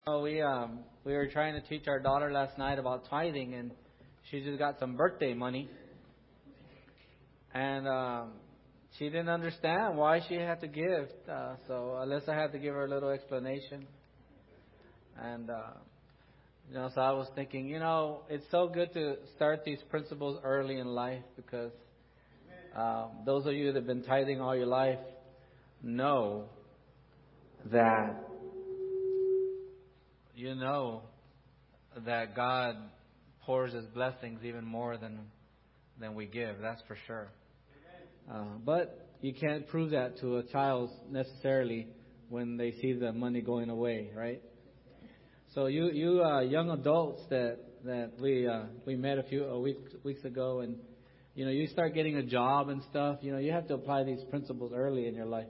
Oh, we were trying to teach our daughter last night about tithing, and she just got some birthday money, and she didn't understand why she had to give. So Alyssa had to give her a little explanation, and so I was thinking, it's so good to start these principles early in life because those of you that have been tithing all your life know that God pours His blessings even more than we give. That's for sure. But you can't prove that to a child necessarily when they see the money going away, right? So you young adults that we met a few weeks ago, and you start getting a job and stuff. You have to apply these principles early in your life.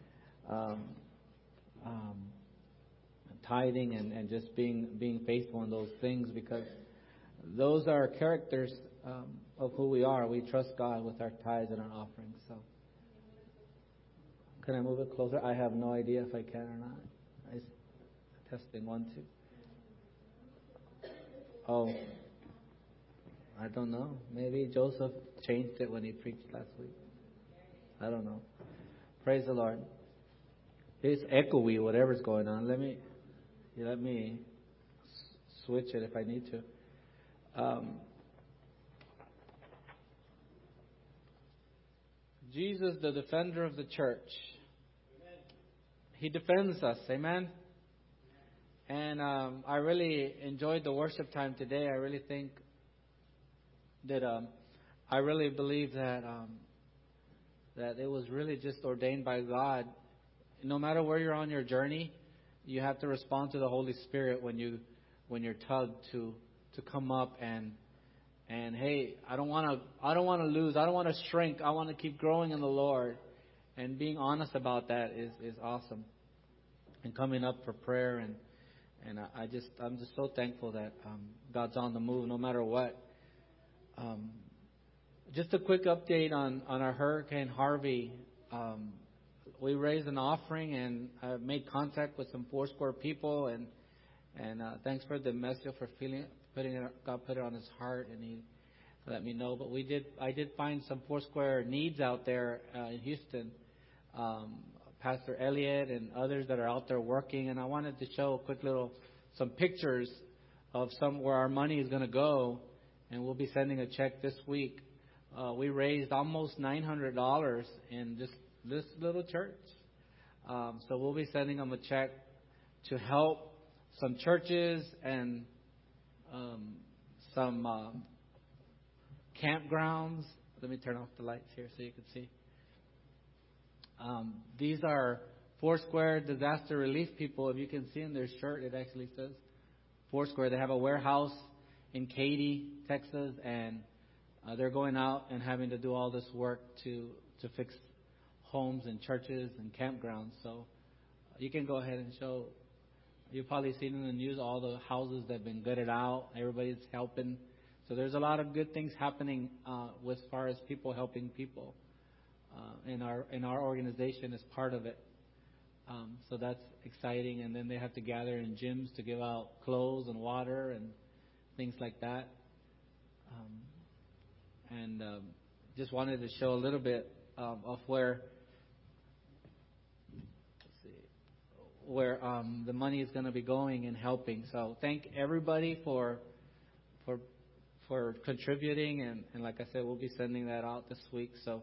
Tithing and just being faithful in those things, because those are characters of who we are. We trust God with our tithes and our offerings. So, can I move it closer? I have no idea if I can or not. Testing 1, 2. Oh, I don't know. Maybe Joseph changed it when he preached last week. I don't know. Praise the Lord. It's echoey, whatever's going on. Let me switch it if I need to. Jesus, the defender of the church. He defends us. Amen. And I really enjoyed the worship time today. I really think that I really believe that it was really just ordained by God. No matter where you're on your journey, you have to respond to the Holy Spirit when you're tugged to come up and hey, I don't want to lose. I don't want to shrink. I want to keep growing in the Lord. And being honest about that is awesome. And coming up for prayer and I'm just so thankful that God's on the move no matter what. Just a quick update on our Hurricane Harvey. We raised an offering and made contact with some Foursquare people, and thanks for the message for God put it on his heart, and he let me know. But I did find some Foursquare needs out there in Houston. Pastor Elliott and others that are out there working, and I wanted to show some pictures of where our money is going to go, and we'll be sending a check this week. We raised almost $900 in this little church. So we'll be sending them a check to help some churches and some campgrounds. Let me turn off the lights here so you can see. These are Foursquare disaster relief people. If you can see in their shirt, it actually says Foursquare. They have a warehouse in Katy, Texas, and they're going out and having to do all this work to fix homes and churches and campgrounds. So you can go ahead and show. You've probably seen in the news all the houses that have been gutted out. Everybody's helping. So there's a lot of good things happening as far as people helping people. In our organization is part of it. So that's exciting. And then they have to gather in gyms to give out clothes and water and things like that. Just wanted to show a little bit of where the money is going to be going and helping. So thank everybody for contributing, and like I said, we'll be sending that out this week. So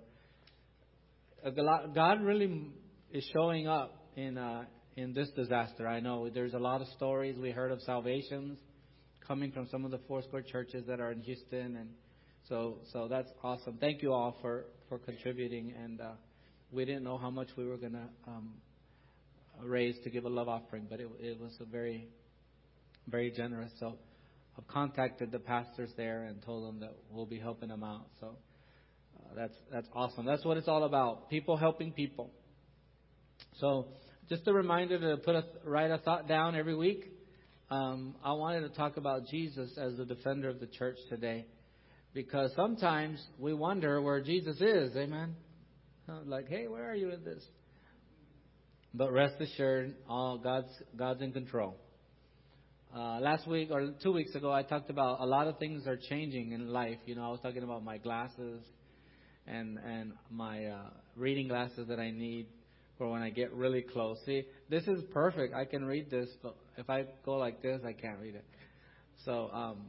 God really is showing up in this disaster. I know there's a lot of stories we heard of salvations coming from some of the Foursquare churches that are in Houston, and so that's awesome. Thank you all for contributing, and we didn't know how much we were going to raise to give a love offering, but it was a very, very generous. So I've contacted the pastors there and told them that we'll be helping them out. So that's awesome. That's what it's all about. People helping people. So just a reminder to write a thought down every week. I wanted to talk about Jesus as the defender of the church today, because sometimes we wonder where Jesus is. Amen. Like, hey, where are you in this? But rest assured, God's in control. last week or 2 weeks ago, I talked about a lot of things are changing in life. You know, I was talking about my glasses and my reading glasses that I need for when I get really close. See, this is perfect. I can read this, but if I go like this, I can't read it. So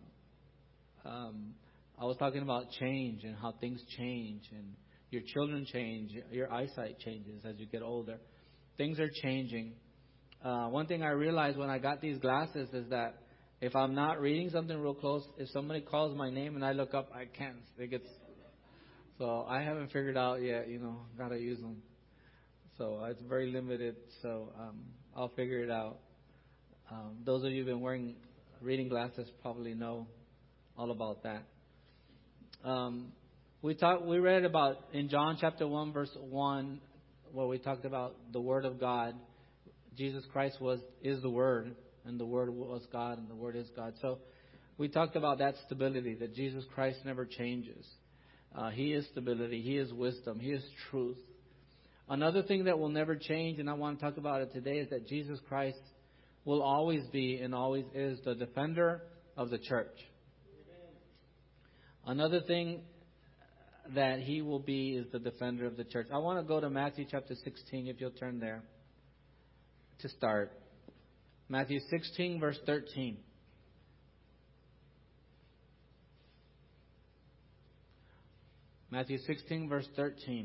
I was talking about change and how things change and your children change, your eyesight changes as you get older. Things are changing. One thing I realized when I got these glasses is that if I'm not reading something real close, if somebody calls my name and I look up, I can't. So I haven't figured out yet, gotta use them. So it's very limited. So I'll figure it out. Those of you who've been wearing reading glasses probably know all about that. We read about in John chapter 1 verse 1 where we talked about the Word of God. Jesus Christ is the Word, and the Word was God, and the Word is God. So we talked about that stability, that Jesus Christ never changes. He is stability. He is wisdom. He is truth. Another thing that will never change, and I want to talk about it today, is that Jesus Christ will always be and always is the defender of the church. Another thing that He will be is the defender of the church. I want to go to Matthew chapter 16, if you'll turn there to start. Matthew 16, verse 13. Matthew 16, verse 13.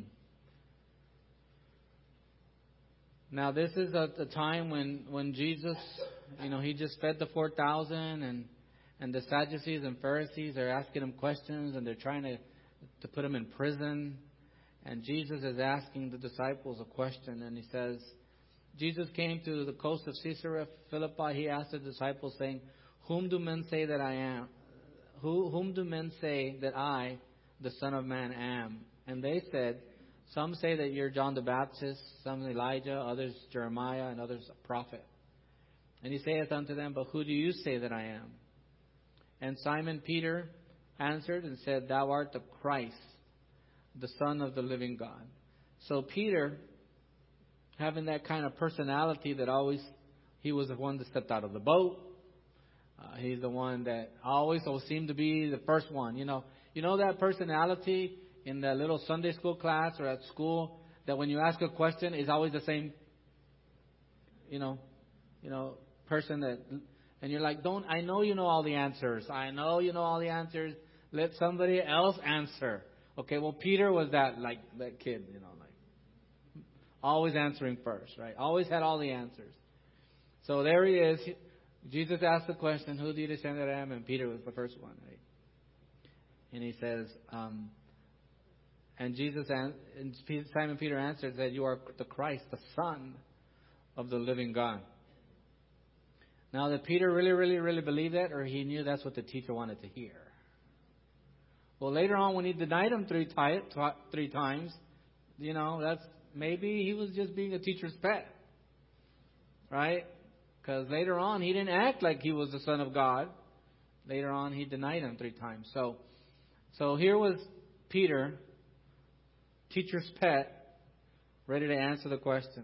Now, this is a time when Jesus, He just fed the 4,000 and the Sadducees and Pharisees are asking Him questions and they're trying to put Him in prison. And Jesus is asking the disciples a question, and He says, Jesus came to the coast of Caesarea Philippi. He asked the disciples, saying, Whom do men say that I am? Whom do men say that I, the Son of Man, am? And they said, Some say that you're John the Baptist, some Elijah, others Jeremiah, and others a prophet. And He saith unto them, But who do you say that I am? And Simon Peter answered and said, Thou art the Christ, the Son of the living God. So Peter, having that kind of personality that always, he was the one that stepped out of the boat. He's the one that always seemed to be the first one. You know that personality in that little Sunday school class or at school that when you ask a question is always the same, person that, and you're like, I know you know all the answers. I know you know all the answers. Let somebody else answer. Okay, well, Peter was that kid, always answering first, right? Always had all the answers. So there he is. Jesus asked the question, Who do you say that I am? And Peter was the first one, right? And he says, and Simon Peter answered that you are the Christ, the Son of the living God. Now, did Peter really, really, really believe that, or he knew that's what the teacher wanted to hear? Well, later on, when he denied Him three times, that's maybe he was just being a teacher's pet, right? Because later on, he didn't act like he was the Son of God. Later on, he denied Him 3 times. So here was Peter, teacher's pet, ready to answer the question.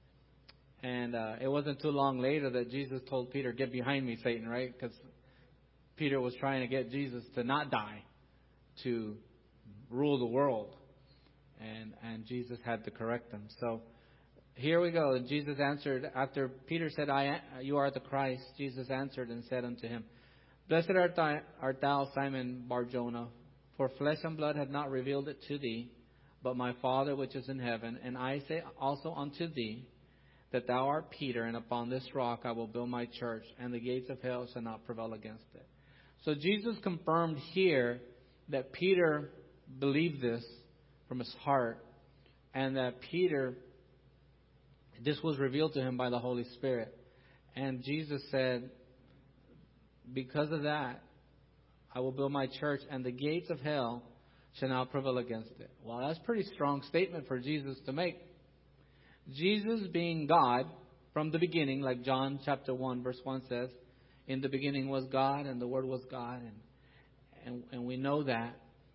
And it wasn't too long later that Jesus told Peter, Get behind me, Satan, right? Because Peter was trying to get Jesus to not die, to rule the world. And Jesus had to correct them. So here we go. Jesus answered, after Peter said, You are the Christ, Jesus answered and said unto him, Blessed art thou, Simon Bar-Jonah, for flesh and blood have not revealed it to thee, but my Father which is in heaven. And I say also unto thee, that thou art Peter, and upon this rock I will build my church, and the gates of hell shall not prevail against it. So Jesus confirmed here that Peter believed this from his heart, and that Peter, this was revealed to him by the Holy Spirit. And Jesus said, because of that, I will build my church, and the gates of hell shall not prevail against it. Well, that's a pretty strong statement for Jesus to make. Jesus being God from the beginning, like John chapter 1 verse 1 says, in the beginning was God, and the Word was God, and we know that.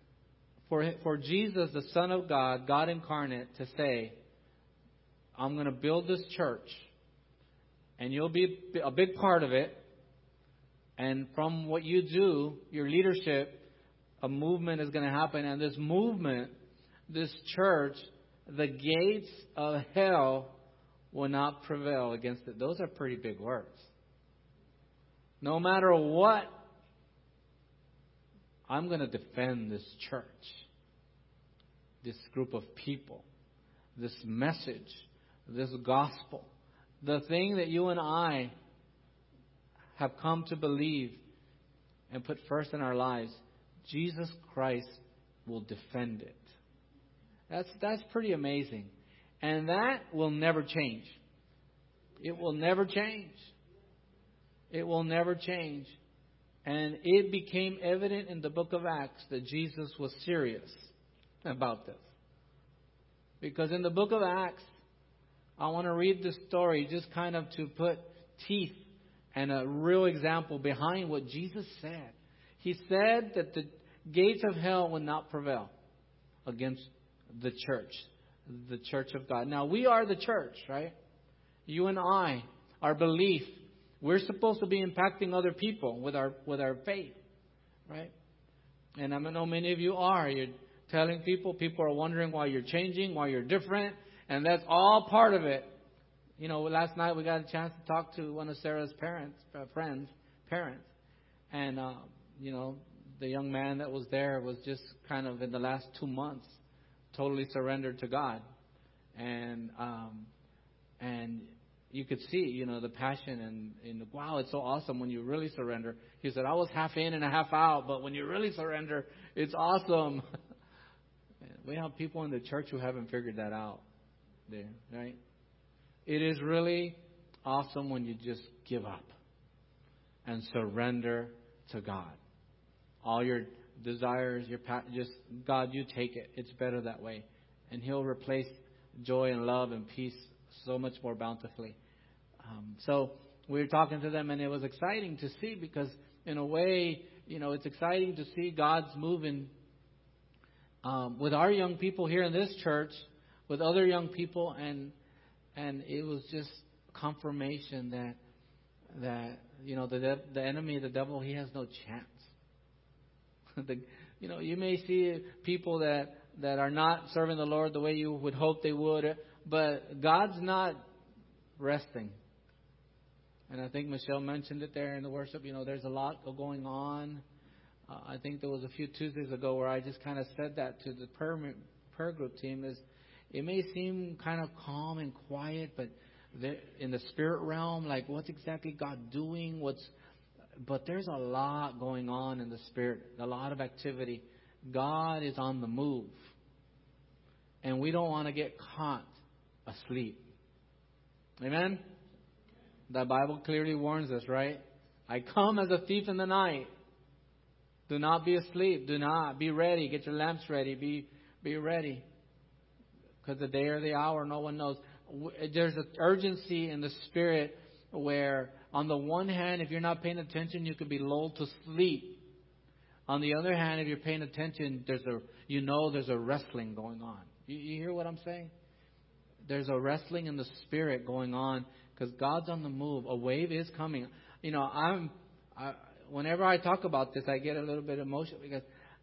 For Jesus, the Son of God, God incarnate, to say, I'm going to build this church, and you'll be a big part of it, And from what you do, your leadership, a movement is going to happen. And this movement, this church, the gates of hell will not prevail against it. Those are pretty big words. No matter what, I'm going to defend this church, this group of people, this message, this gospel. The thing that you and I have come to believe and put first in our lives, Jesus Christ will defend it. That's pretty amazing. And that will never change. It will never change. It will never change. And it became evident in the book of Acts that Jesus was serious about this. Because in the book of Acts, I want to read the story just kind of to put teeth and a real example behind what Jesus said. He said that the gates of hell would not prevail against the church of God. Now, we are the church, right? You and I, our belief, we're supposed to be impacting other people with our faith, right? And I know many of you are. You're telling people are wondering why you're changing, why you're different, and that's all part of it. You know, last night we got a chance to talk to one of Sarah's parents, and you know, the young man that was there was just kind of in the last 2 months totally surrendered to God, and you could see, you know, the passion and wow, it's so awesome when you really surrender. He said, I was half in and a half out, but when you really surrender, it's awesome. We have people in the church who haven't figured that out there, right? It is really awesome when you just give up and surrender to God. All your desires, just God, you take it. It's better that way. And He'll replace joy and love and peace so much more bountifully. So we were talking to them, and it was exciting to see because, in a way, you know, it's exciting to see God's moving with our young people here in this church, with other young people, and it was just confirmation that you know, the enemy, the devil, he has no chance. You know, you may see people that are not serving the Lord the way you would hope they would, but God's not resting. And I think Michelle mentioned it there in the worship. You know, there's a lot going on. I think there was a few Tuesdays ago where I just kind of said that to the prayer group team. Is it may seem kind of calm and quiet, but in the spirit realm, like what's exactly God doing? But there's a lot going on in the spirit, a lot of activity. God is on the move, and we don't want to get caught asleep. Amen? The Bible clearly warns us, right? I come as a thief in the night. Do not be asleep. Do not be ready. Get your lamps ready. Be ready. Because the day or the hour, no one knows. There's an urgency in the spirit where, on the one hand, if you're not paying attention, you could be lulled to sleep. On the other hand, if you're paying attention, there's a wrestling going on. You hear what I'm saying? There's a wrestling in the spirit going on because God's on the move. A wave is coming. You know, whenever I talk about this, I get a little bit emotional because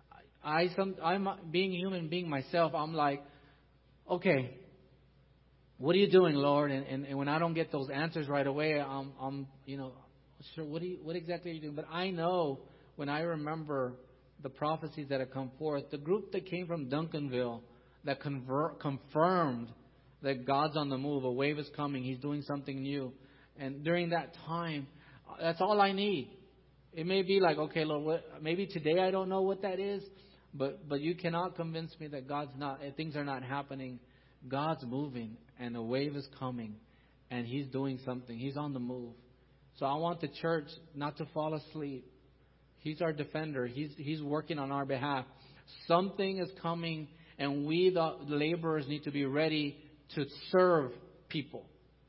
I'm being human being myself. I'm like, okay, what are you doing, Lord? And when I don't get those answers right away, I'm you know, sure, what exactly are you doing? But I know when I remember the prophecies that have come forth, the group that came from Duncanville that confirmed that God's on the move, a wave is coming, He's doing something new. And during that time, that's all I need. It may be like, okay, Lord, maybe today I don't know what that is, but you cannot convince me that things are not happening. God's moving, and a wave is coming, and He's doing something. He's on the move. So I want the church not to fall asleep. He's our defender. He's working on our behalf. Something is coming, and we, the laborers, need to be ready to serve people.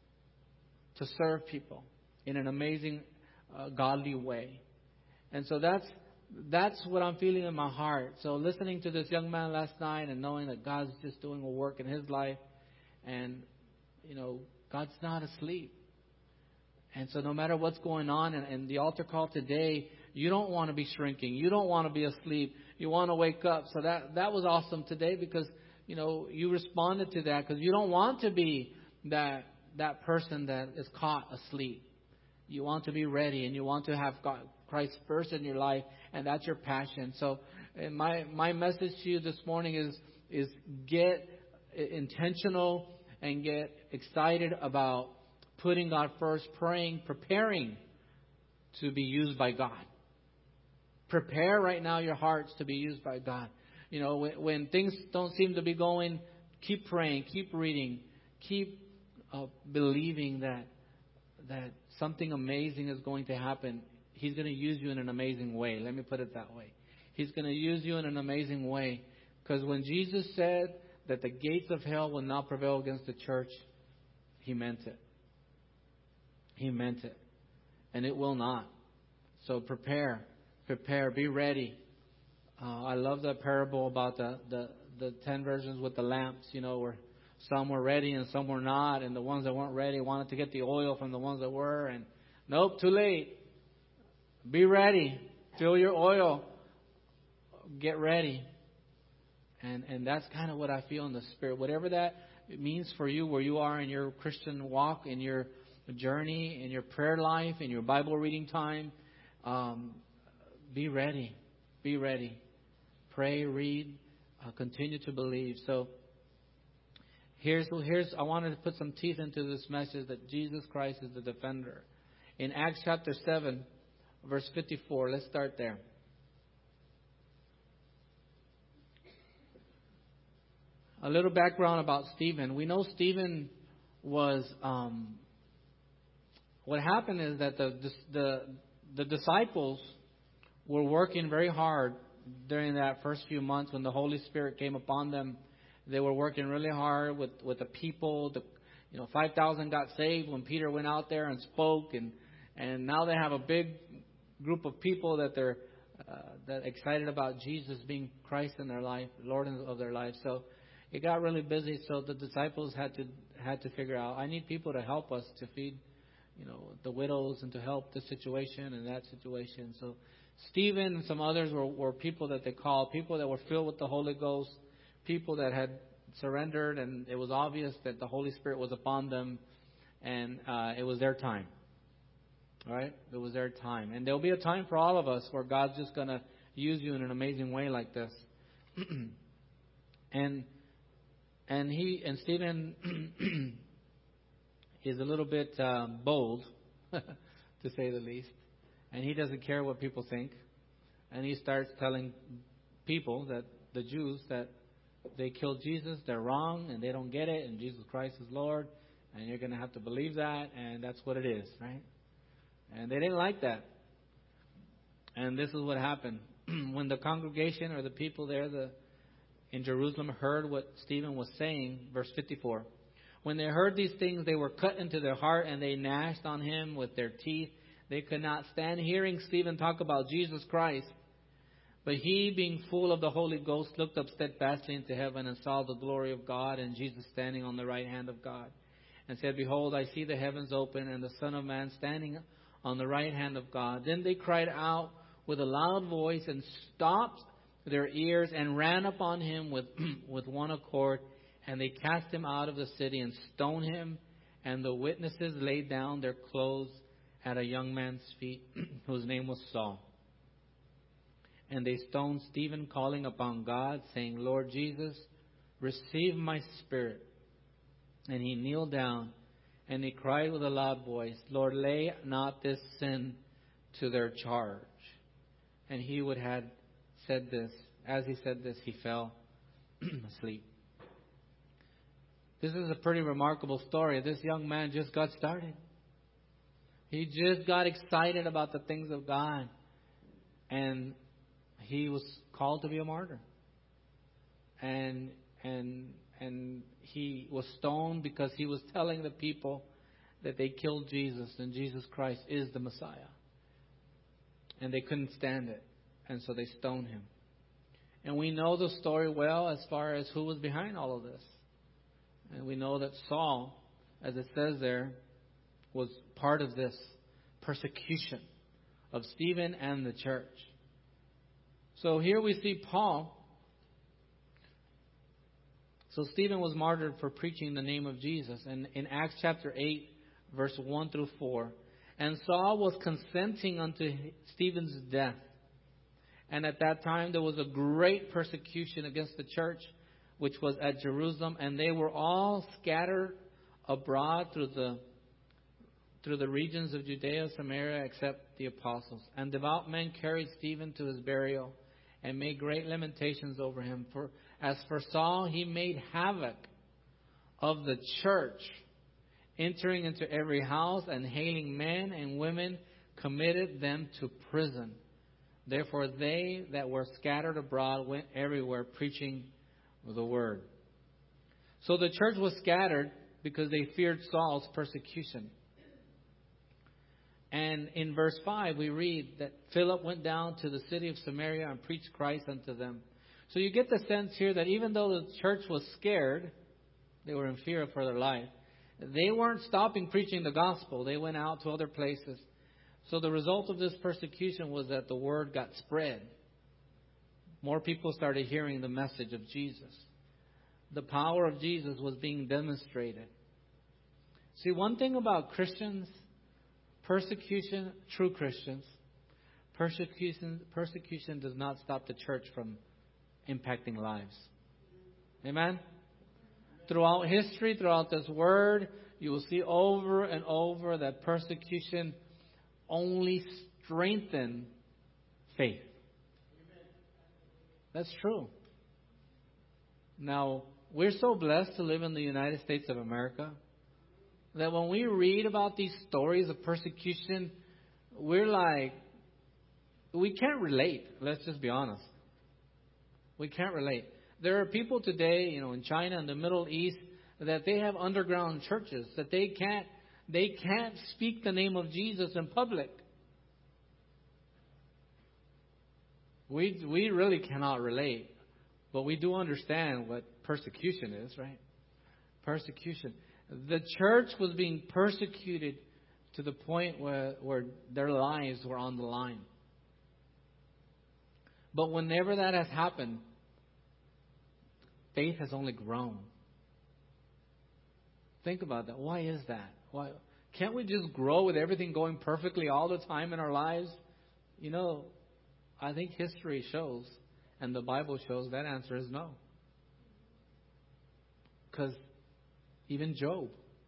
To serve people in an amazing, godly way. And so that's what I'm feeling in my heart. So listening to this young man last night and knowing that God's just doing a work in his life, and you know, God's not asleep. And so no matter what's going on, and the altar call today, you don't want to be shrinking. You don't want to be asleep. You want to wake up. So that was awesome today because, you responded to that because you don't want to be that person that is caught asleep. You want to be ready and you want to have God, Christ first in your life, and that's your passion. So my message to you this morning is get intentional and get excited about putting God first, praying, preparing to be used by God. Prepare right now your hearts to be used by God. When things don't seem to be going, keep praying, keep reading, keep believing that something amazing is going to happen. He's going to use you in an amazing way. Let me put it that way. He's going to use you in an amazing way. Because when Jesus said that the gates of hell will not prevail against the church, He meant it. He meant it. And it will not. So prepare, be ready. I love the parable about the 10 virgins with the lamps, where some were ready and some were not. And the ones that weren't ready wanted to get the oil from the ones that were. And nope, too late. Be ready. Fill your oil. Get ready. And that's kind of what I feel in the Spirit. Whatever that means for you, where you are in your Christian walk, in your journey, in your prayer life, in your Bible reading time, be ready. Be ready. Pray, read, continue to believe. So here's I wanted to put some teeth into this message that Jesus Christ is the defender. In Acts chapter 7, verse 54, let's start there. A little background about Stephen. We know Stephen was. What happened is that the disciples were working very hard during that first few months when the Holy Spirit came upon them. They were working really hard with the people. 5,000 got saved when Peter went out there and spoke, and now they have a big group of people that they're that excited about Jesus being Christ in their life, Lord of their life. So it got really busy. So the disciples had to figure out, I need people to help us to feed, the widows and to help this situation and that situation. So Stephen and some others were people that they called, people that were filled with the Holy Ghost, people that had surrendered, and it was obvious that the Holy Spirit was upon them, and it was their time. All right? It was their time. And there'll be a time for all of us where God's just going to use you in an amazing way like this. And Stephen is a little bit bold, to say the least. And he doesn't care what people think. And he starts telling people, that the Jews, that they killed Jesus, they're wrong, and they don't get it, and Jesus Christ is Lord, and you're going to have to believe that, and that's what it is, right? And they didn't like that. And this is what happened. When the congregation or the people there in Jerusalem heard what Stephen was saying, verse 54, when they heard these things, they were cut into their heart, and they gnashed on him with their teeth. They could not stand hearing Stephen talk about Jesus Christ. But he, being full of the Holy Ghost, looked up steadfastly into heaven and saw the glory of God and Jesus standing on the right hand of God, and said, Behold, I see the heavens open and the Son of Man standing on the right hand of God. Then they cried out with a loud voice and stopped their ears and ran upon him with one accord. And they cast him out of the city and stoned him. And the witnesses laid down their clothes at a young man's feet, whose name was Saul. And they stoned Stephen, calling upon God, saying, Lord Jesus, receive my spirit. And he kneeled down, and he cried with a loud voice, Lord, lay not this sin to their charge. And he would have said this. As he said this, he fell asleep. This is a pretty remarkable story. This young man just got started. He just got excited about the things of God. And he was called to be a martyr. And he was stoned because he was telling the people that they killed Jesus and Jesus Christ is the Messiah. And they couldn't stand it. And so they stoned him. And we know the story well as far as who was behind all of this. And we know that Saul, as it says there, was part of this persecution of Stephen and the church. So here we see Paul. So Stephen was martyred for preaching the name of Jesus. And in Acts chapter 8, verse 1 through 4, and Saul was consenting unto Stephen's death. And at that time there was a great persecution against the church, which was at Jerusalem, and they were all scattered abroad through the regions of Judea, Samaria, except the apostles. And devout men carried Stephen to his burial, and made great lamentations over him. For as for Saul, he made havoc of the church, entering into every house and hailing men and women, committed them to prison. Therefore they that were scattered abroad went everywhere preaching the word. So the church was scattered because they feared Saul's persecution. And in verse 5 we read that Philip went down to the city of Samaria and preached Christ unto them. So you get the sense here that even though the church was scared, they were in fear for their life, they weren't stopping preaching the gospel. They went out to other places. So the result of this persecution was that the word got spread. More people started hearing the message of Jesus. The power of Jesus was being demonstrated. See, one thing about Christians, persecution, true Christians, persecution does not stop the church from impacting lives. Amen? Throughout history, throughout this word, you will see over and over that persecution only strengthens faith. That's true. Now, we're so blessed to live in the United States of America that when we read about these stories of persecution, we're like, we can't relate. Let's just be honest. We can't relate. There are people today, in China and the Middle East, that they have underground churches, that they can't speak the name of Jesus in public. We really cannot relate, but we do understand what persecution is, right? Persecution. The church was being persecuted to the point where their lives were on the line. But whenever that has happened, faith has only grown. Think about that. Why is that? Why can't we just grow with everything going perfectly all the time in our lives? I think history shows, and the Bible shows, that answer is no. Because even Job,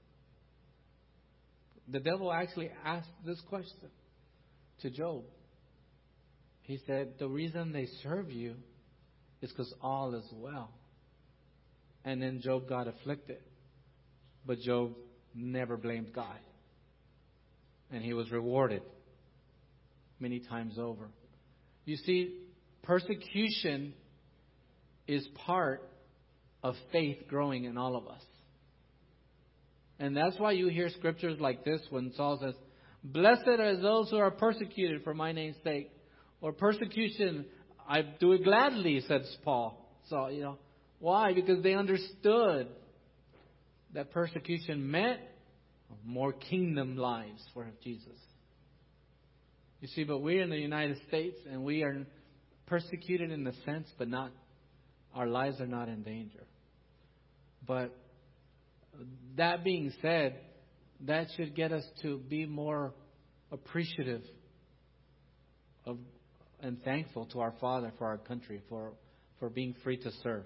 the devil actually asked this question to Job. He said, the reason they serve you is because all is well. And then Job got afflicted. But Job never blamed God. And he was rewarded many times over. You see, persecution is part of faith growing in all of us. And that's why you hear scriptures like this when Saul says, blessed are those who are persecuted for my name's sake. Or persecution, I do it gladly, says Paul. So, why? Because they understood that persecution meant more kingdom lives for Jesus. You see, but we're in the United States and we are persecuted in a sense, but not, our lives are not in danger. But that being said, that should get us to be more appreciative of and thankful to our Father for our country, for being free to serve.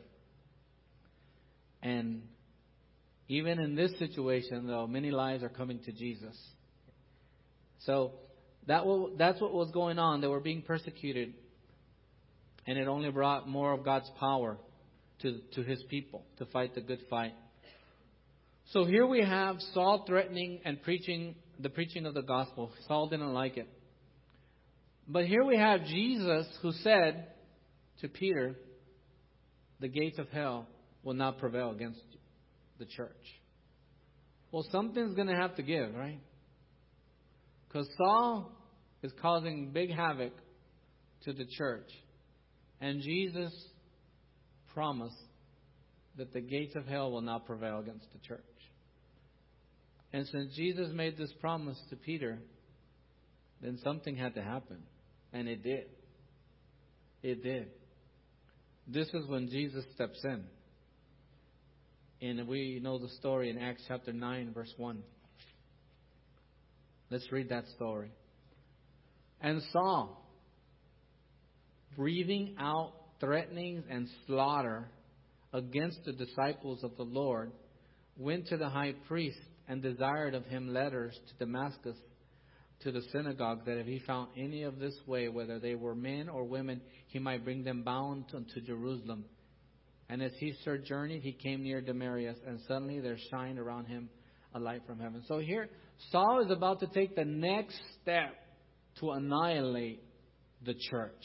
And even in this situation, though, many lives are coming to Jesus. So that's what was going on. They were being persecuted. And it only brought more of God's power to His people to fight the good fight. So here we have Saul threatening and preaching the preaching of the gospel. Saul didn't like it. But here we have Jesus who said to Peter, the gates of hell will not prevail against the church. Well, something's going to have to give, right? Because Saul is causing big havoc to the church. And Jesus promised that the gates of hell will not prevail against the church. And since Jesus made this promise to Peter, then something had to happen. And it did. It did. This is when Jesus steps in. And we know the story in Acts chapter 9, verse 1. Let's read that story. And Saul, breathing out threatenings and slaughter against the disciples of the Lord, went to the high priest and desired of him letters to Damascus, to the synagogue, that if he found any of this way, whether they were men or women, he might bring them bound unto Jerusalem. And as he journeyed, he came near Damascus, and suddenly there shined around him a light from heaven. So here, Saul is about to take the next step to annihilate the church.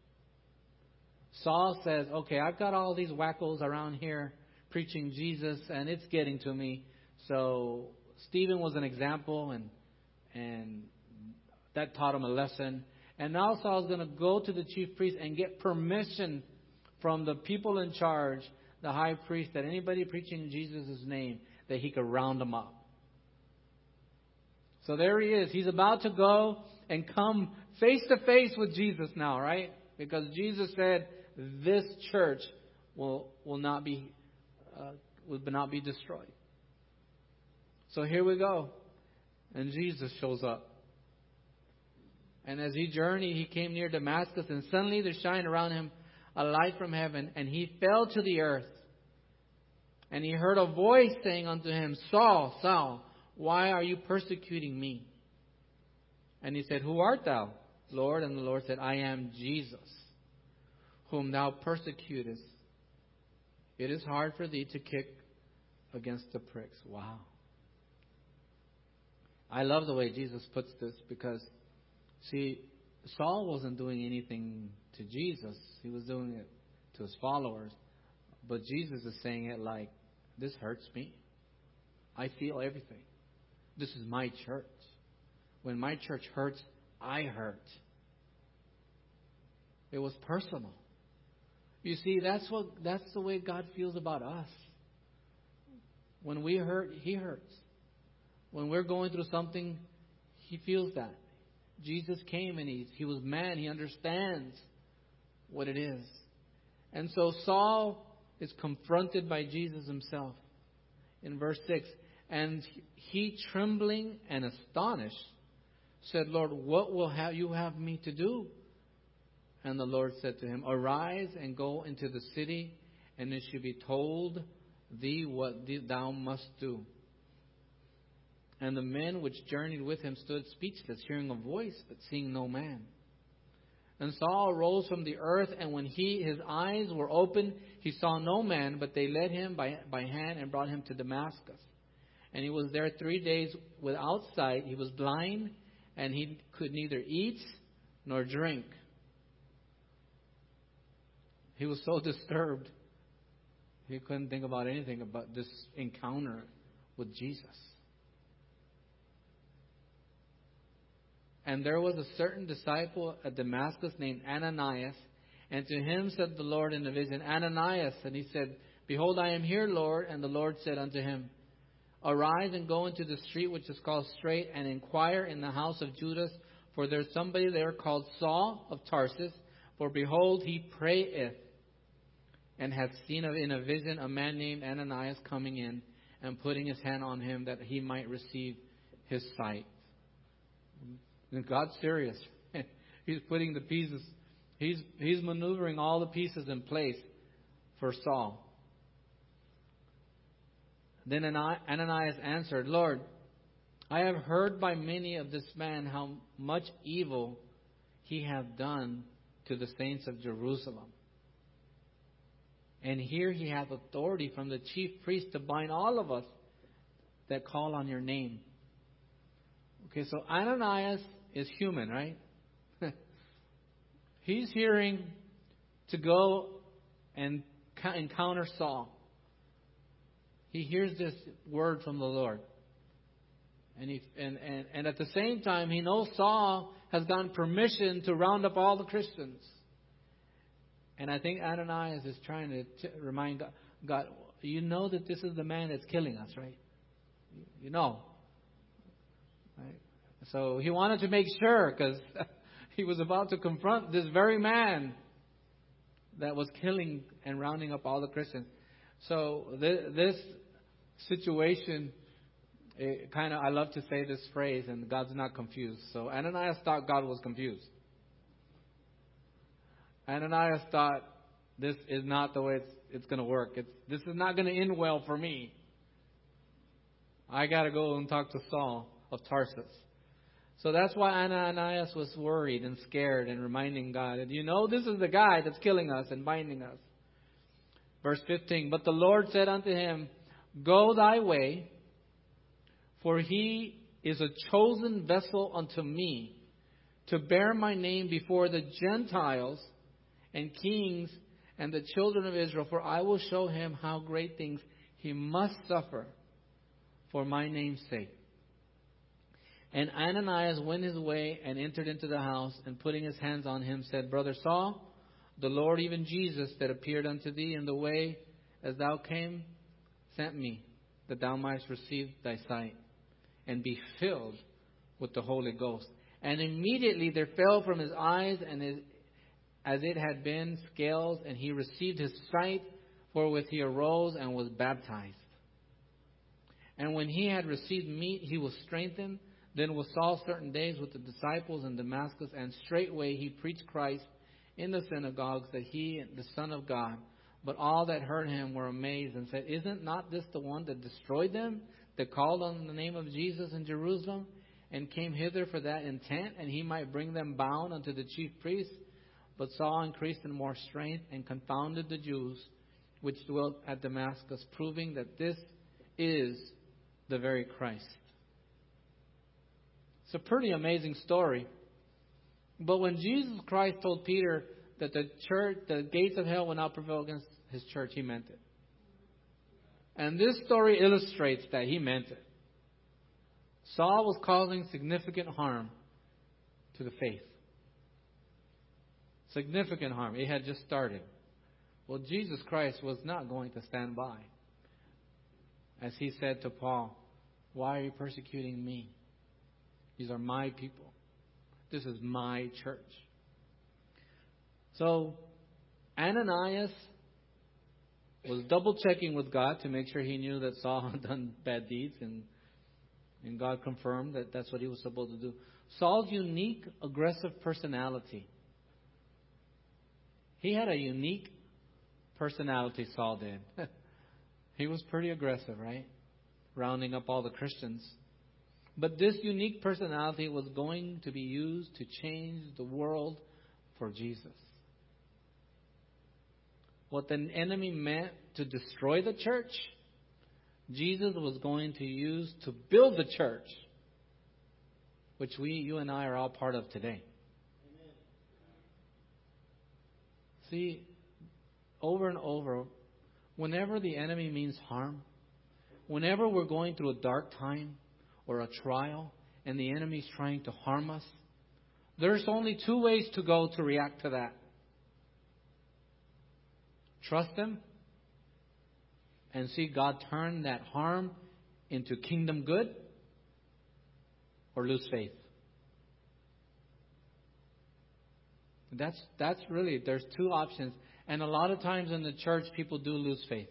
Saul says, okay, I've got all these wackos around here preaching Jesus, and it's getting to me. So Stephen was an example, and that taught him a lesson. And now Saul's going to go to the chief priest and get permission from the people in charge, the high priest, that anybody preaching Jesus' name, that he could round them up. So there he is. He's about to go and come face to face with Jesus now, right? Because Jesus said this church will not be destroyed. So here we go. And Jesus shows up. And as he journeyed, he came near Damascus, and suddenly there shined around him a light from heaven, and he fell to the earth. And he heard a voice saying unto him, Saul, Saul, why are you persecuting me? And he said, Who art thou, Lord? And the Lord said, I am Jesus, whom thou persecutest. It is hard for thee to kick against the pricks. Wow. I love the way Jesus puts this, because, see, Saul wasn't doing anything to Jesus. He was doing it to his followers. But Jesus is saying it like, this hurts me. I feel everything. This is my church. When my church hurts, I hurt. It was personal. You see, that's the way God feels about us. When we hurt, He hurts. When we're going through something, He feels that. Jesus came and He was man. He understands what it is. And so Saul is confronted by Jesus Himself. In verse 6, and he, trembling and astonished, said, Lord, what will you have me to do? And the Lord said to him, Arise and go into the city, and it shall be told thee what thou must do. And the men which journeyed with him stood speechless, hearing a voice, but seeing no man. And Saul arose from the earth, and when his eyes were opened, he saw no man, but they led him by hand and brought him to Damascus. And he was there 3 days without sight. He was blind, and he could neither eat nor drink. He was so disturbed, he couldn't think about anything about this encounter with Jesus. And there was a certain disciple at Damascus named Ananias. And to him said the Lord in a vision, Ananias. And he said, Behold, I am here, Lord. And the Lord said unto him, Arise and go into the street which is called Straight, and inquire in the house of Judas, for there is somebody there called Saul of Tarsus. For behold, he prayeth, and hath seen in a vision a man named Ananias coming in, and putting his hand on him, that he might receive his sight. And God's serious. He's putting the pieces, he's maneuvering all the pieces in place for Saul. Then Ananias answered, Lord, I have heard by many of this man how much evil he hath done to the saints of Jerusalem. And here he hath authority from the chief priest to bind all of us that call on your name. Okay, so Ananias is human, right? He's hearing to go and encounter Saul. He hears this word from the Lord. And at the same time, he knows Saul has gotten permission to round up all the Christians. And I think Ananias is trying to remind God, you know that this is the man that's killing us, right? You know. So he wanted to make sure, because he was about to confront this very man that was killing and rounding up all the Christians. So this situation, I love to say this phrase, and God's not confused. So Ananias thought God was confused. Ananias thought, this is not the way it's going to work. This is not going to end well for me. I got to go and talk to Saul of Tarsus. So that's why Ananias was worried and scared and reminding God, this is the guy that's killing us and binding us. Verse 15, but the Lord said unto him, go thy way, for he is a chosen vessel unto me, to bear my name before the Gentiles and kings and the children of Israel, for I will show him how great things he must suffer for my name's sake. And Ananias went his way and entered into the house, and putting his hands on him, said, Brother Saul, the Lord, even Jesus, that appeared unto thee in the way as thou came, sent me, that thou mightest receive thy sight, and be filled with the Holy Ghost. And immediately there fell from his eyes, as it had been, scales, and he received his sight, forthwith he arose and was baptized. And when he had received meat, he was strengthened. Then was Saul certain days with the disciples in Damascus, and straightway he preached Christ in the synagogues, that he, the Son of God. But all that heard him were amazed, and said, Isn't not this the one that destroyed them, that called on the name of Jesus in Jerusalem, and came hither for that intent, and he might bring them bound unto the chief priests? But Saul increased in more strength, and confounded the Jews which dwelt at Damascus, proving that this is the very Christ. It's a pretty amazing story. But when Jesus Christ told Peter that the gates of hell will not prevail against his church, he meant it. And this story illustrates that he meant it. Saul was causing significant harm to the faith. Significant harm. It had just started. Well, Jesus Christ was not going to stand by. As he said to Paul, why are you persecuting me? These are my people. This is my church. So Ananias was double checking with God to make sure he knew that Saul had done bad deeds, and God confirmed that that's what he was supposed to do. Saul's unique, aggressive personality. He had a unique personality, Saul did. He was pretty aggressive, right? Rounding up all the Christians. But this unique personality was going to be used to change the world for Jesus. What the enemy meant to destroy the church, Jesus was going to use to build the church, which you and I are all part of today. Amen. See, over and over, whenever the enemy means harm, whenever we're going through a dark time or a trial and the enemy is trying to harm us, there's only two ways to go to react to that. Trust Him and see God turn that harm into kingdom good, or lose faith. That's really, there's two options. And a lot of times in the church, people do lose faith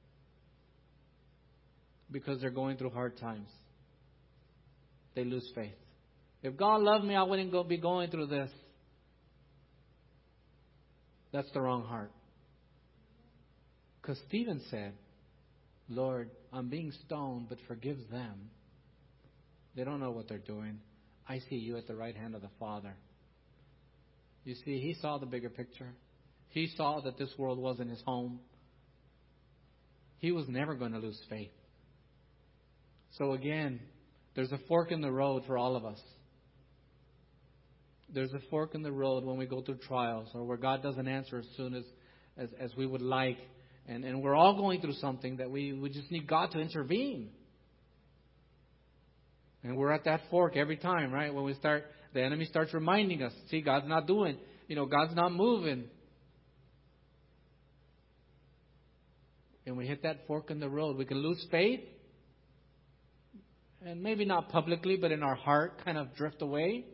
because they're going through hard times. They lose faith. If God loved me, I wouldn't be going through this. That's the wrong heart. Because Stephen said, Lord, I'm being stoned, but forgive them. They don't know what they're doing. I see you at the right hand of the Father. You see, he saw the bigger picture. He saw that this world wasn't his home. He was never going to lose faith. So again, there's a fork in the road for all of us. There's a fork in the road when we go through trials or where God doesn't answer as soon as we would like. And we're all going through something that we just need God to intervene. And we're at that fork every time, right? When the enemy starts reminding us, see, God's not doing, God's not moving. And we hit that fork in the road. We can lose faith and maybe not publicly, but in our heart, kind of drift away.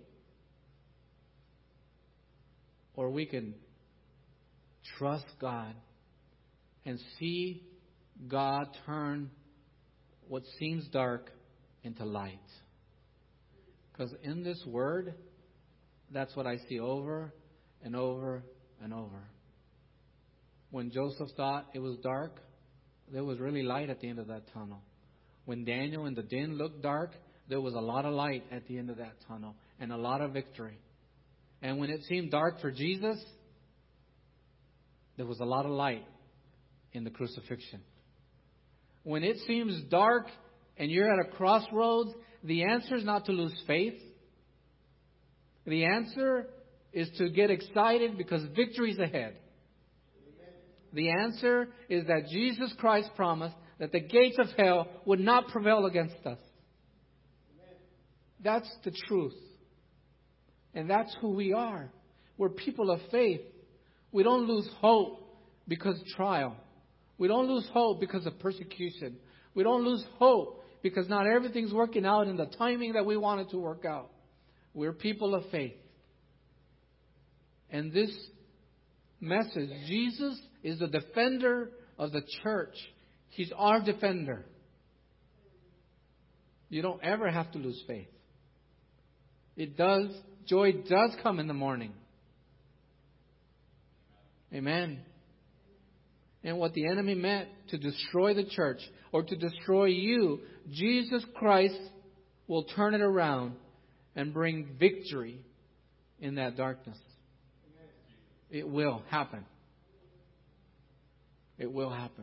Or we can trust God and see God turn what seems dark into light. Because in this word, that's what I see over and over and over. When Joseph thought it was dark, there was really light at the end of that tunnel. When Daniel and the den looked dark, there was a lot of light at the end of that tunnel and a lot of victory. And when it seemed dark for Jesus, there was a lot of light in the crucifixion. When it seems dark and you're at a crossroads, the answer is not to lose faith. The answer is to get excited because victory is ahead. The answer is that Jesus Christ promised that the gates of hell would not prevail against us. That's the truth. And that's who we are. We're people of faith. We don't lose hope because of trial. We don't lose hope because of persecution. We don't lose hope because not everything's working out in the timing that we want it to work out. We're people of faith. And this message, Jesus is the defender of the church. He's our defender. You don't ever have to lose faith. Joy does come in the morning. Amen. And what the enemy meant to destroy the church or to destroy you, Jesus Christ will turn it around and bring victory in that darkness. It will happen. It will happen.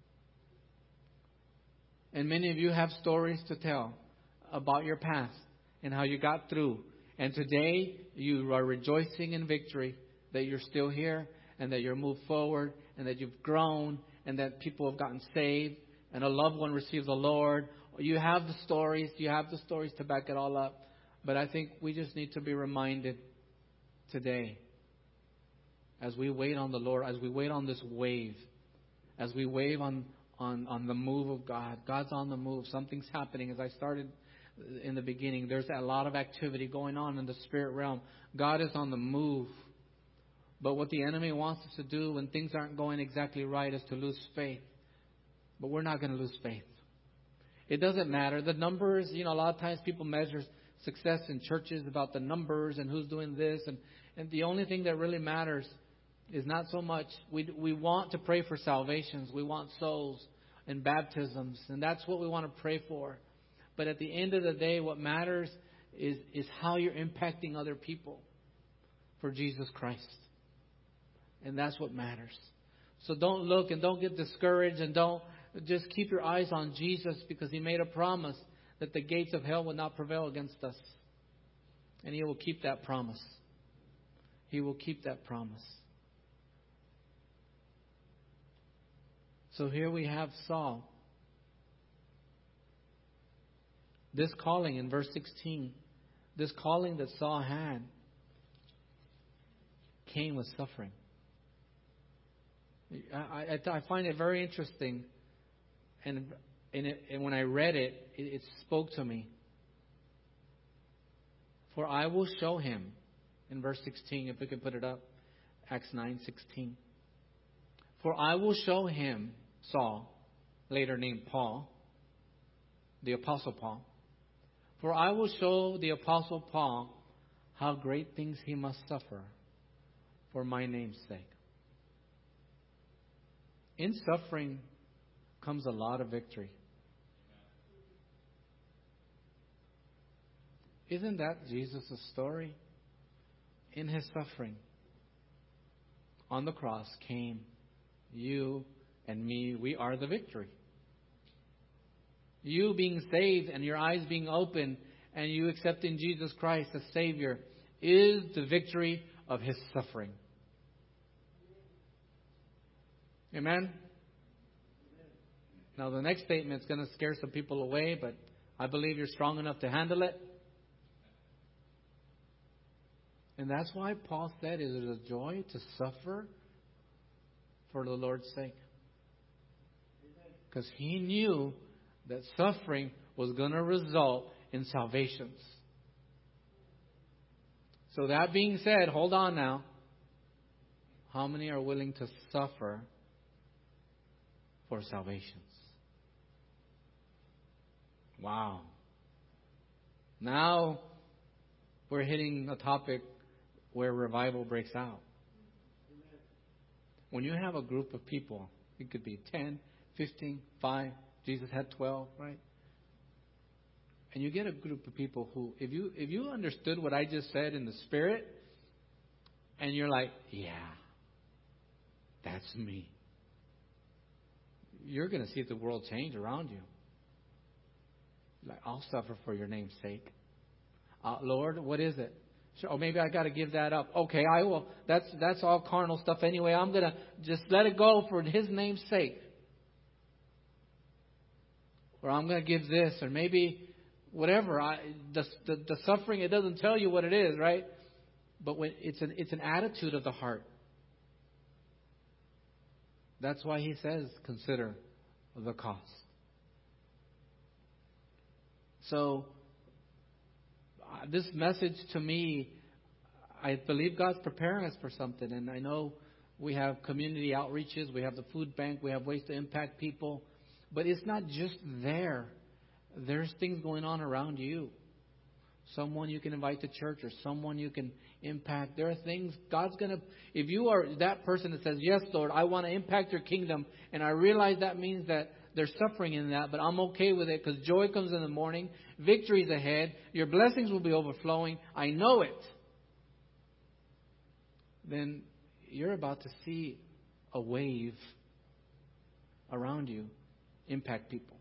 And many of you have stories to tell about your past and how you got through. And today you are rejoicing in victory that you're still here and that you're moved forward and that you've grown and that people have gotten saved and a loved one received the Lord. You have the stories. You have the stories to back it all up. But I think we just need to be reminded today as we wait on the Lord, as we wait on this wave, as we wave on the move of God. God's on the move. Something's happening. As I started in the beginning, there's a lot of activity going on in the spirit realm. God is on the move. But what the enemy wants us to do when things aren't going exactly right is to lose faith. But we're not going to lose faith. It doesn't matter. The numbers, a lot of times people measure success in churches about the numbers and who's doing this. And the only thing that really matters is not so much. We want to pray for salvations. We want souls and baptisms. And that's what we want to pray for. But at the end of the day, what matters is how you're impacting other people for Jesus Christ. And that's what matters. So don't look and don't get discouraged and don't just keep your eyes on Jesus because He made a promise that the gates of hell will not prevail against us. And He will keep that promise. He will keep that promise. So here we have Saul. This calling in verse 16, this calling that Saul had came with suffering. I find it very interesting, and when I read it, it spoke to me. For I will show him, in verse 16, if we could put it up, Acts 9:16. For I will show him, Saul, later named Paul, the Apostle Paul. For I will show the Apostle Paul how great things he must suffer for my name's sake. In suffering comes a lot of victory. Isn't that Jesus' story? In His suffering on the cross came you and me. We are the victory. You being saved and your eyes being open and you accepting Jesus Christ as Savior is the victory of His suffering. Amen? Now the next statement is going to scare some people away, but I believe you're strong enough to handle it. And that's why Paul said it is a joy to suffer for the Lord's sake. Because he knew that suffering was going to result in salvations. So that being said, hold on now. How many are willing to suffer for salvations? Wow. Now we're hitting a topic where revival breaks out. When you have a group of people, it could be 10, 15, 5. Jesus had 12, right? And you get a group of people who, if you understood what I just said in the Spirit, and you're like, yeah, that's me. You're going to see the world change around you. Like, I'll suffer for your name's sake. Lord, what is it? Or maybe I got to give that up. Okay, I will. That's all carnal stuff anyway. I'm going to just let it go for His name's sake. Or I'm going to give this, or maybe whatever. The suffering, it doesn't tell you what it is, right? But when it's an attitude of the heart. That's why He says, consider the cost. So, this message to me, I believe God's preparing us for something. And I know we have community outreaches, we have the food bank, we have ways to impact people. But it's not just there. There's things going on around you. Someone you can invite to church, or someone you can impact. There are things God's going to... If you are that person that says, yes, Lord, I want to impact your kingdom, and I realize that means that there's suffering in that, but I'm okay with it because joy comes in the morning, victory's ahead, your blessings will be overflowing, I know it. Then you're about to see a wave around you impact people.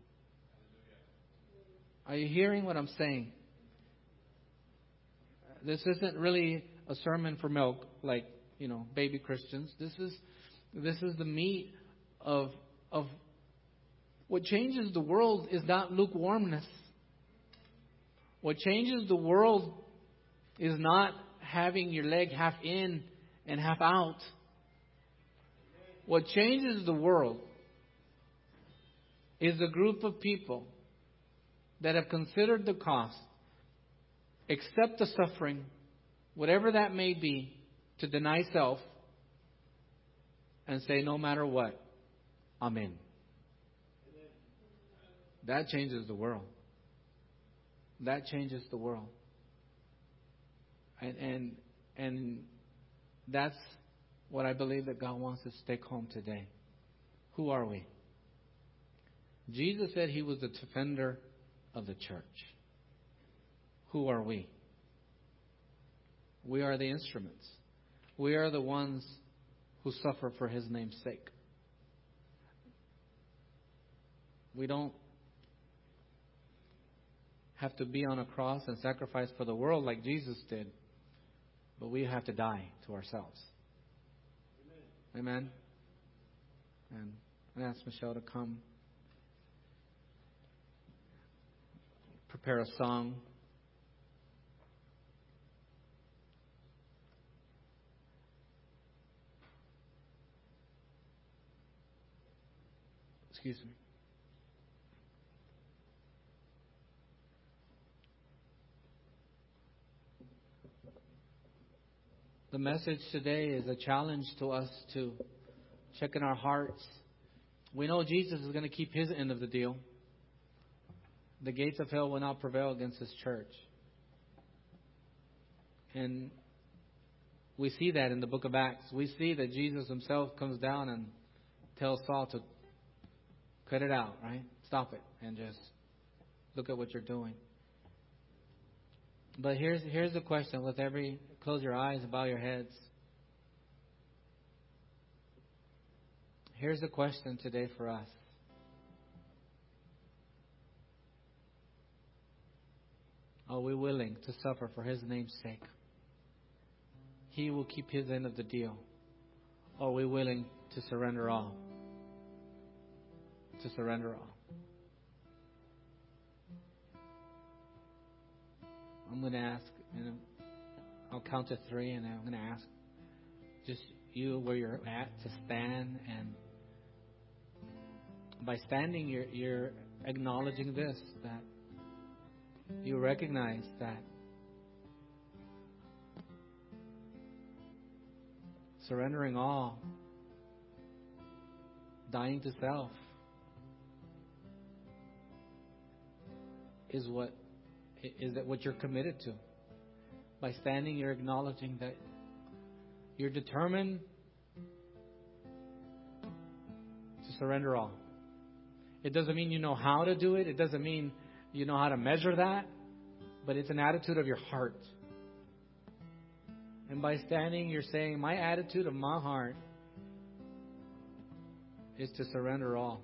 Are you hearing what I'm saying? This isn't really a sermon for milk, like, baby Christians. This is the meat of what changes the world is not lukewarmness. What changes the world is not having your leg half in and half out. What changes the world is a group of people that have considered the cost, accept the suffering, whatever that may be, to deny self, and say, no matter what, I'm in. That changes the world. That changes the world. And that's what I believe that God wants us to take home today. Who are we? Jesus said He was the defender of the church. Who are we? We are the instruments. We are the ones who suffer for His name's sake. We don't have to be on a cross and sacrifice for the world like Jesus did, but we have to die to ourselves. Amen? And I ask Michelle to come prepare a song. Excuse me. The message today is a challenge to us to check in our hearts. We know Jesus is going to keep His end of the deal. The gates of hell will not prevail against His church. And we see that in the book of Acts. We see that Jesus Himself comes down and tells Saul to cut it out, right? Stop it and just look at what you're doing. But here's the question. Close your eyes and bow your heads. Here's the question today for us. Are we willing to suffer for His name's sake? He will keep His end of the deal. Are we willing to surrender all? To surrender all. I'm going to ask, and I'll count to 3, and I'm going to ask just you where you're at to stand. And by standing, you're acknowledging this, that you recognize that surrendering all, dying to self, is what you're committed to. By standing, you're acknowledging that you're determined to surrender all. It doesn't mean you know how to do it. It doesn't mean you know how to measure that. But it's an attitude of your heart. And by standing, you're saying, my attitude of my heart is to surrender all.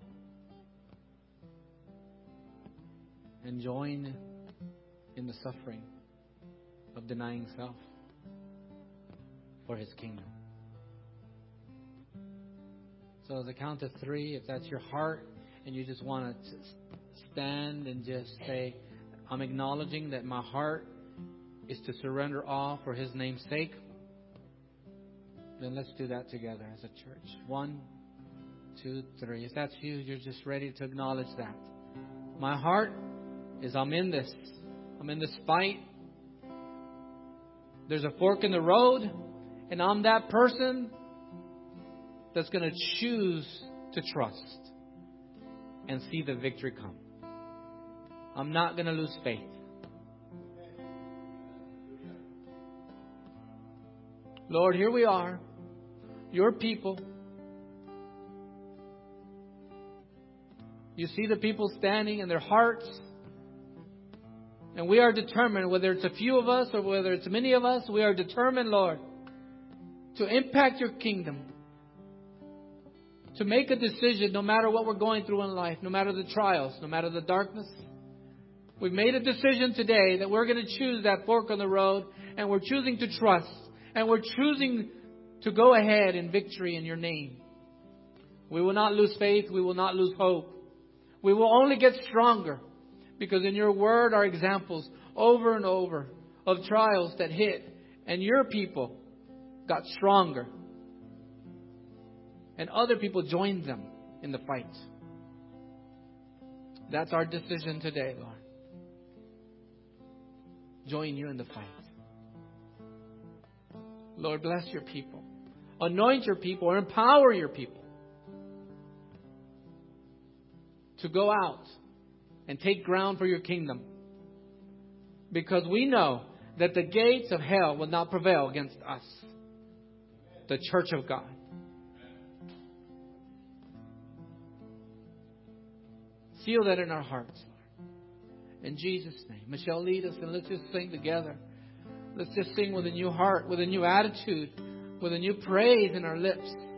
And join in the suffering of denying self for His kingdom. So as I count to 3, if that's your heart and you just want to stand and just say, I'm acknowledging that my heart is to surrender all for His name's sake, then let's do that together as a church. 1, 2, 3. If that's you, you're just ready to acknowledge that. My heart is I'm in this. I'm in this fight. There's a fork in the road, and I'm that person that's going to choose to trust and see the victory come. I'm not going to lose faith. Lord, here we are, your people. You see the people standing in their hearts. And we are determined, whether it's a few of us or whether it's many of us, we are determined, Lord, to impact your kingdom. To make a decision no matter what we're going through in life, no matter the trials, no matter the darkness. We've made a decision today that we're going to choose that fork on the road, and we're choosing to trust, and we're choosing to go ahead in victory in your name. We will not lose faith. We will not lose hope. We will only get stronger, because in your word are examples over and over of trials that hit, and your people got stronger. And other people joined them in the fight. That's our decision today, Lord. Join you in the fight. Lord, bless your people. Anoint your people or empower your people to go out and take ground for your kingdom. Because we know that the gates of hell will not prevail against us, the church of God. Seal that in our hearts, Lord. In Jesus' name. Michelle, lead us and let's just sing together. Let's just sing with a new heart, with a new attitude, with a new praise in our lips.